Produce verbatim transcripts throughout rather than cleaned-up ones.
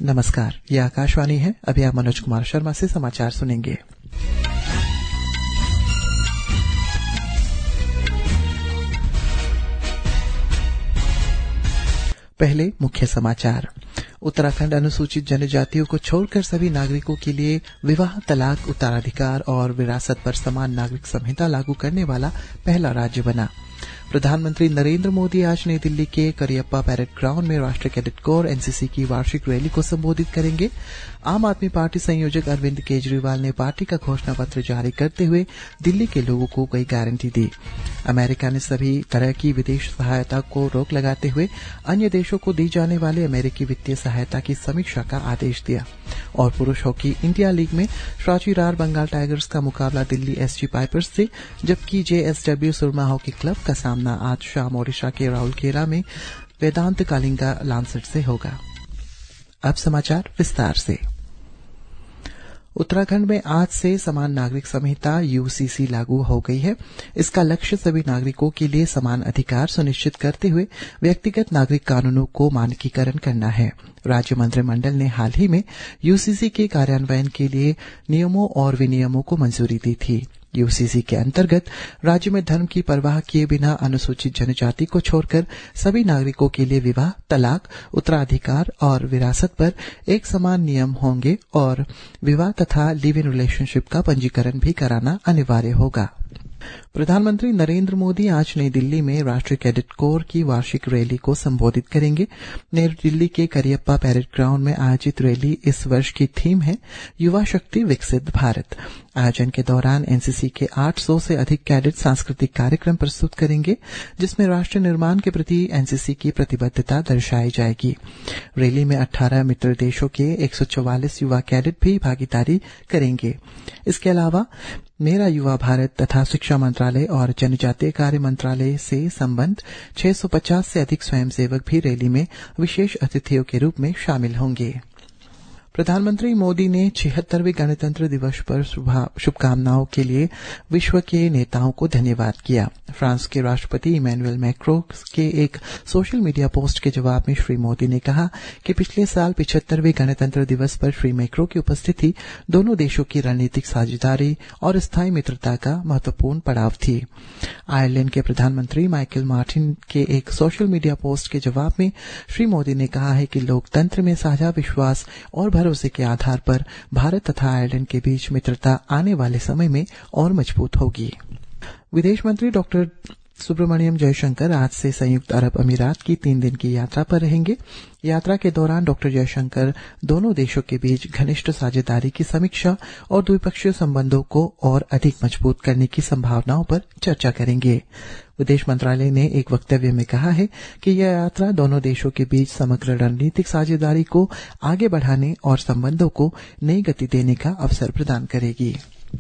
नमस्कार, ये आकाशवाणी है। अभी आप मनोज कुमार शर्मा से समाचार सुनेंगे। पहले मुख्य समाचार। उत्तराखंड अनुसूचित जनजातियों को छोड़कर सभी नागरिकों के लिए विवाह, तलाक, उत्तराधिकार और विरासत पर समान नागरिक संहिता लागू करने वाला पहला राज्य बना। प्रधानमंत्री नरेंद्र मोदी आज नई दिल्ली के करियप्पा परेड ग्राउंड में राष्ट्रीय कैडेट कोर एनसीसी की वार्षिक रैली को संबोधित करेंगे। आम आदमी पार्टी संयोजक अरविंद केजरीवाल ने पार्टी का घोषणा पत्र जारी करते हुए दिल्ली के लोगों को कई गारंटी दी। अमेरिका ने सभी तरह की विदेश सहायता को रोक लगाते हुए अन्य देशों को दी जाने वाली अमेरिकी वित्तीय सहायता की समीक्षा का आदेश दिया। और पुरुष हॉकी इंडिया लीग में रांची रार बंगाल टाइगर्स का मुकाबला दिल्ली एसजी पाइपर्स से, जबकि जेएसडब्ल्यू सुरमा हॉकी क्लब का सामना आज शाम ओडिशा के राउरकेला में वेदांत कालिंगा लांसेट से होगा। अब समाचार विस्तार से। उत्तराखंड में आज से समान नागरिक संहिता यूसीसी लागू हो गई है। इसका लक्ष्य सभी नागरिकों के लिए समान अधिकार सुनिश्चित करते हुए व्यक्तिगत नागरिक कानूनों को मानकीकरण करना है। राज्य मंत्रिमंडल ने हाल ही में यूसीसी के कार्यान्वयन के लिए नियमों और विनियमों को मंजूरी दी थी। यूसीसी के अंतर्गत राज्य में धर्म की परवाह किए बिना अनुसूचित जनजाति को छोड़कर सभी नागरिकों के लिए विवाह, तलाक, उत्तराधिकार और विरासत पर एक समान नियम होंगे और विवाह तथा लिव इन रिलेशनशिप का पंजीकरण भी कराना अनिवार्य होगा। प्रधानमंत्री नरेंद्र मोदी आज नई दिल्ली में राष्ट्रीय कैडेट कोर की वार्षिक रैली को संबोधित करेंगे। नई दिल्ली के करियप्पा परेड ग्राउंड में आयोजित रैली इस वर्ष की थीम है युवा शक्ति विकसित भारत। आयोजन के दौरान एनसीसी के आठ सौ से अधिक कैडेट सांस्कृतिक कार्यक्रम प्रस्तुत करेंगे, जिसमें राष्ट्र निर्माण के प्रति एनसीसी की प्रतिबद्धता दर्शाई जाएगी। रैली में अठारह मित्र देशों के एक सौ चौवालीस युवा कैडेट भी भागीदारी करेंगे। इसके अलावा मेरा युवा भारत तथा शिक्षा मंत्रालय और जनजातीय कार्य मंत्रालय से संबद्ध छह सौ पचास से अधिक स्वयंसेवक भी रैली में विशेष अतिथियों के रूप में शामिल होंगे। प्रधानमंत्री मोदी ने छिहत्तरवें गणतंत्र दिवस पर शुभकामनाओं के लिए विश्व के नेताओं को धन्यवाद किया। फ्रांस के राष्ट्रपति इमैनुअल मैक्रों के एक सोशल मीडिया पोस्ट के जवाब में श्री मोदी ने कहा कि पिछले साल पिछहत्तरवें गणतंत्र दिवस पर श्री मैक्रों की उपस्थिति दोनों देशों की रणनीतिक साझेदारी और स्थायी मित्रता का महत्वपूर्ण पड़ाव थी। आयरलैंड के प्रधानमंत्री माइकल मार्टिन के एक सोशल मीडिया पोस्ट के जवाब में श्री मोदी ने कहा है कि लोकतंत्र में साझा विश्वास और भरोसे के आधार पर भारत तथा आयरलैंड के बीच मित्रता आने वाले समय में और मजबूत होगी। विदेश मंत्री डॉक्टर सुब्रमण्यम जयशंकर आज से संयुक्त अरब अमीरात की तीन दिन की यात्रा पर रहेंगे। यात्रा के दौरान डॉक्टर जयशंकर दोनों देशों के बीच घनिष्ठ साझेदारी की समीक्षा और द्विपक्षीय संबंधों को और अधिक मजबूत करने की संभावनाओं पर चर्चा करेंगे। विदेश मंत्रालय ने एक वक्तव्य में कहा है कि यह यात्रा दोनों देशों के बीच समग्र रणनीतिक साझेदारी को आगे बढ़ाने और संबंधों को नई गति देने का अवसर प्रदान करेगी।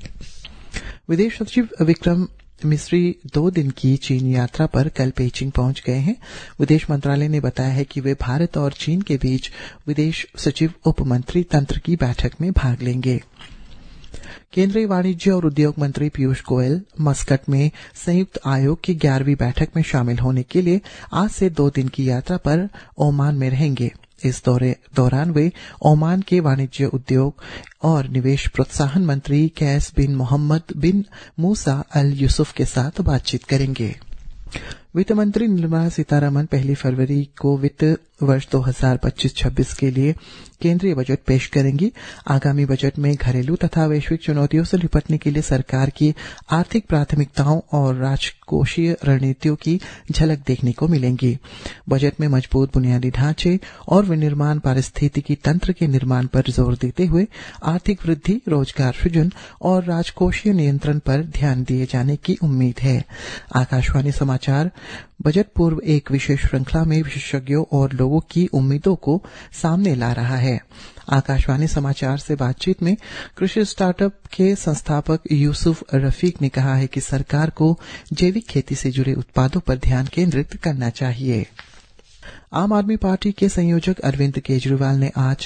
विदेश सचिव विक्रम मिस्री दो दिन की चीन यात्रा पर कल पेइचिंग पहुंच गए हैं। विदेश मंत्रालय ने बताया है कि वे भारत और चीन के बीच विदेश सचिव उप मंत्री तंत्र की बैठक में भाग लेंगे। केंद्रीय वाणिज्य और उद्योग मंत्री पीयूष गोयल मस्कट में संयुक्त आयोग की ग्यारहवीं बैठक में शामिल होने के लिए आज से दो दिन की यात्रा पर ओमान में रहेंगे। इस दौरे दौरान वे ओमान के वाणिज्य, उद्योग और निवेश प्रोत्साहन मंत्री कैस बिन मोहम्मद बिन मूसा अल यूसुफ के साथ बातचीत करेंगे। वित्त मंत्री निर्मला सीतारमण पहली फरवरी को वित्त वर्ष दो हज़ार पच्चीस छब्बीस के लिए केंद्रीय बजट पेश करेंगी। आगामी बजट में घरेलू तथा वैश्विक चुनौतियों से निपटने के लिए सरकार की आर्थिक प्राथमिकताओं और राजकोषीय रणनीतियों की झलक देखने को मिलेंगी। बजट में मजबूत बुनियादी ढांचे और विनिर्माण पारिस्थितिकी तंत्र के निर्माण पर जोर देते हुए आर्थिक वृद्धि, रोजगार सृजन और राजकोषीय नियंत्रण पर ध्यान दिए जाने की उम्मीद है। आकाशवाणी समाचार बजट पूर्व एक विशेष श्रृंखला में विशेषज्ञों और लोगों की उम्मीदों को सामने ला रहा है। आकाशवाणी समाचार से बातचीत में कृषि स्टार्टअप के संस्थापक यूसुफ रफीक ने कहा है कि सरकार को जैविक खेती से जुड़े उत्पादों पर ध्यान केंद्रित करना चाहिए। आम आदमी पार्टी के संयोजक अरविंद केजरीवाल ने आज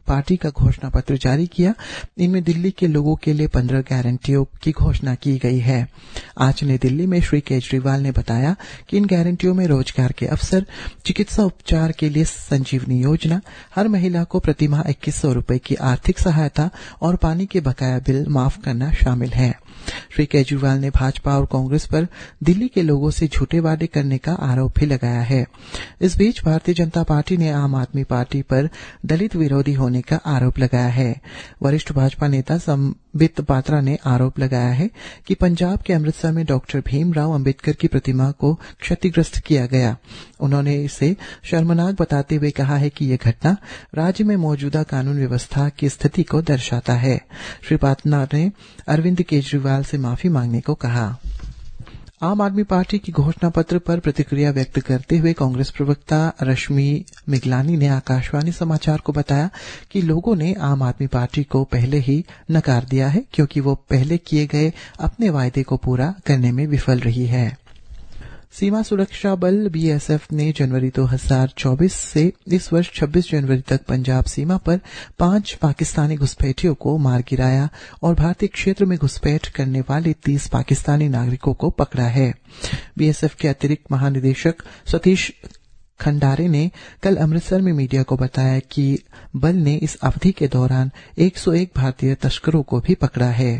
पार्टी का घोषणा पत्र जारी किया। इनमें दिल्ली के लोगों के लिए पंद्रह गारंटियों की घोषणा की गई है। आज नई दिल्ली में श्री केजरीवाल ने बताया कि इन गारंटियों में रोजगार के अवसर, चिकित्सा उपचार के लिए संजीवनी योजना, हर महिला को प्रतिमाह इक्कीस सौ रूपये की आर्थिक सहायता और पानी के बकाया बिल माफ करना शामिल है। श्री केजरीवाल ने भाजपा और कांग्रेस पर दिल्ली के लोगों से झूठे वादे करने का आरोप भी लगाया है। इस बीच भारतीय जनता पार्टी ने आम आदमी पार्टी पर दलित विरोधी होने का आरोप लगाया है। वरिष्ठ भाजपा नेता संबित पात्रा ने आरोप लगाया है कि पंजाब के अमृतसर में डॉक्टर भीमराव अंबेडकर की प्रतिमा को क्षतिग्रस्त किया गया। उन्होंने इसे शर्मनाक बताते हुए कहा है कि यह घटना राज्य में मौजूदा कानून व्यवस्था की स्थिति को दर्शाता है। श्री पात्रा ने अरविंद केजरीवाल से माफी मांगने को कहा। आम आदमी पार्टी की घोषणा पत्र पर प्रतिक्रिया व्यक्त करते हुए कांग्रेस प्रवक्ता रश्मि मिगलानी ने आकाशवाणी समाचार को बताया कि लोगों ने आम आदमी पार्टी को पहले ही नकार दिया है, क्योंकि वो पहले किए गए अपने वायदे को पूरा करने में विफल रही है। सीमा सुरक्षा बल बीएसएफ ने जनवरी दो हज़ार चौबीस से इस वर्ष छब्बीस जनवरी तक पंजाब सीमा पर पांच पाकिस्तानी घुसपैठियों को मार गिराया और भारतीय क्षेत्र में घुसपैठ करने वाले तीस पाकिस्तानी नागरिकों को पकड़ा है। बीएसएफ के अतिरिक्त महानिदेशक सतीश खंडारे ने कल अमृतसर में मीडिया को बताया कि बल ने इस अवधि के दौरान एक सौ एक भारतीय तस्करों को भी पकड़ा है।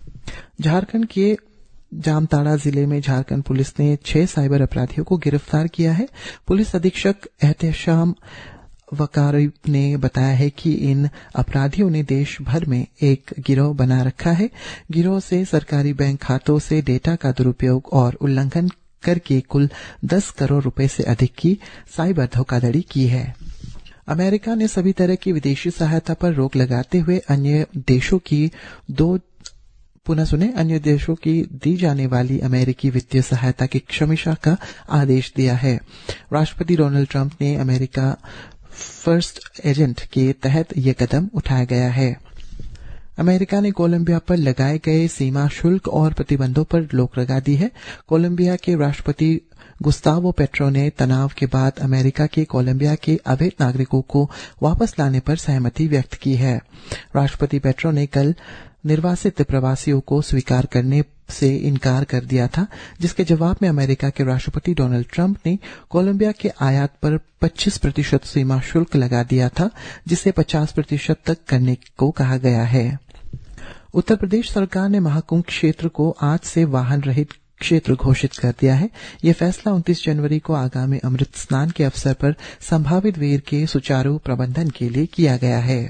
झारखंड के जामताड़ा जिले में झारखंड पुलिस ने छह साइबर अपराधियों को गिरफ्तार किया है। पुलिस अधीक्षक एहतेशाम वकारिब ने बताया है कि इन अपराधियों ने देश भर में एक गिरोह बना रखा है। गिरोह से सरकारी बैंक खातों से डेटा का दुरुपयोग और उल्लंघन करके कुल दस करोड़ रुपए से अधिक की साइबर धोखाधड़ी की है। अमेरिका ने सभी तरह की विदेशी सहायता पर रोक लगाते हुए अन्य देशों की दो पुनः सुने अन्य देशों की दी जाने वाली अमेरिकी वित्तीय सहायता की समीक्षा का आदेश दिया है। राष्ट्रपति डोनाल्ड ट्रंप ने अमेरिका फर्स्ट एजेंट के तहत यह कदम उठाया गया है। अमेरिका ने कोलंबिया पर लगाए गए सीमा शुल्क और प्रतिबंधों पर रोक लगा दी है। कोलंबिया के राष्ट्रपति गुस्तावो पेट्रो ने तनाव के बाद अमेरिका के कोलंबिया के अवैध नागरिकों को वापस लाने पर सहमति व्यक्त की है। राष्ट्रपति पेट्रो ने कल निर्वासित प्रवासियों को स्वीकार करने से इनकार कर दिया था, जिसके जवाब में अमेरिका के राष्ट्रपति डोनाल्ड ट्रंप ने कोलंबिया के आयात पर पच्चीस प्रतिशत सीमा शुल्क लगा दिया था, जिसे पचास प्रतिशत तक करने को कहा गया है। उत्तर प्रदेश सरकार ने महाकुंभ क्षेत्र को आज से वाहन रहित क्षेत्र घोषित कर दिया है। यह फैसला उनतीस जनवरी को आगामी अमृत स्नान के अवसर पर संभावित भीड़ के सुचारू प्रबंधन के लिए किया गया है।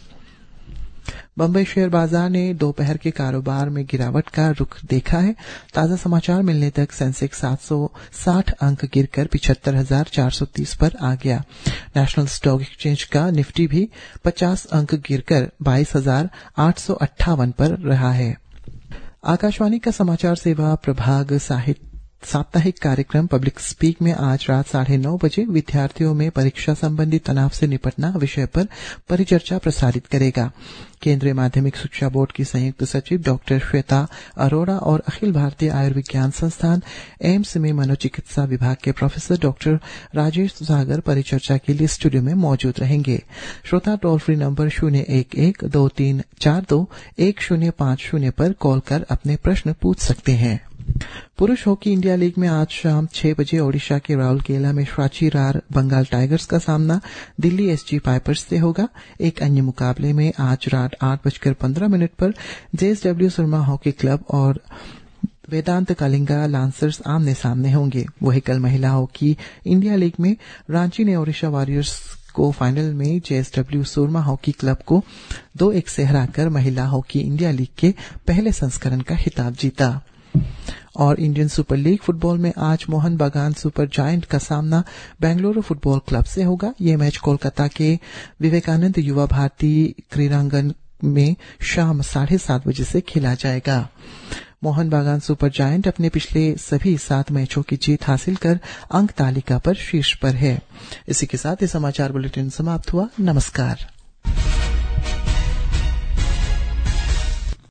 बंबई शेयर बाजार ने दोपहर के कारोबार में गिरावट का रुख देखा है। ताजा समाचार मिलने तक सेंसेक्स सात सौ साठ अंक गिरकर पिछहत्तर हजार चार सौ तीस पर आ गया। नेशनल स्टॉक एक्सचेंज का निफ्टी भी पचास अंक गिरकर बाईस हजार आठ सौ अट्ठावन पर रहा है। आकाशवाणी का समाचार सेवा प्रभाग साहित्य साप्ताहिक कार्यक्रम पब्लिक स्पीक में आज रात साढ़े नौ बजे विद्यार्थियों में परीक्षा संबंधी तनाव से निपटना विषय पर परिचर्चा प्रसारित करेगा। केंद्रीय माध्यमिक शिक्षा बोर्ड की संयुक्त सचिव डॉक्टर श्वेता अरोड़ा और अखिल भारतीय आयुर्विज्ञान संस्थान एम्स में मनोचिकित्सा विभाग के प्रोफेसर डॉक्टर राजेश सागर परिचर्चा के लिए स्टूडियो में मौजूद रहेंगे। श्रोता टोल फ्री नंबर शून्य एक एक दो तीन चार दो एक शून्य पांच शून्य पर कॉल कर अपने प्रश्न पूछ सकते हैं। पुरुष हॉकी इंडिया लीग में आज शाम छह बजे ओडिशा के राउरकेला में सांची रार बंगाल टाइगर्स का सामना दिल्ली एसजी पाइपर्स से होगा। एक अन्य मुकाबले में आज रात आठ बजकर पंद्रह मिनट पर जेएसडब्ल्यू सुरमा हॉकी क्लब और वेदांत कलिंगा लांसर्स आमने सामने होंगे। वहीं कल महिला हॉकी इंडिया लीग में रांची ने ओडिशा वॉरियर्स को फाइनल में जेएसडब्ल्यू सुरमा हॉकी क्लब को दो एक से हराकर महिला हॉकी इंडिया लीग के पहले संस्करण का खिताब जीता। और इंडियन सुपर लीग फुटबॉल में आज मोहन बागान सुपर जायंट का सामना बेंगलुरु फुटबॉल क्लब से होगा। ये मैच कोलकाता के विवेकानंद युवा भारती क्रीड़ांगन में शाम साढ़े सात बजे से खेला जाएगा। मोहन बागान सुपर जायंट अपने पिछले सभी सात मैचों की जीत हासिल कर अंक तालिका पर शीर्ष पर है। इसी के साथ ये समाचार बुलेटिन समाप्त हुआ। नमस्कार।